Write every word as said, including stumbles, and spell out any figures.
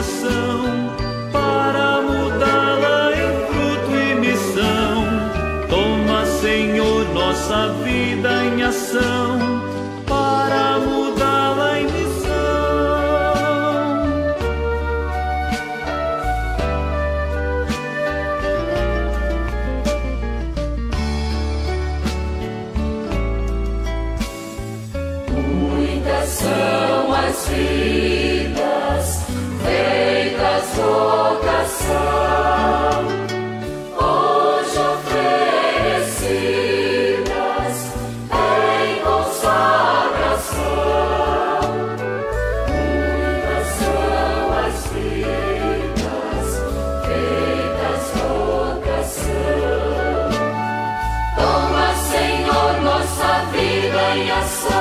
coração, para mudá-la em fruto e missão. Toma, Senhor, nossa vida em ação, para mudá-la em missão. Muitas são as vidas feitas vocação, hoje oferecidas em consagração. Muitas são as vidas feitas vocação. Toma, Senhor, nossa vida em ação.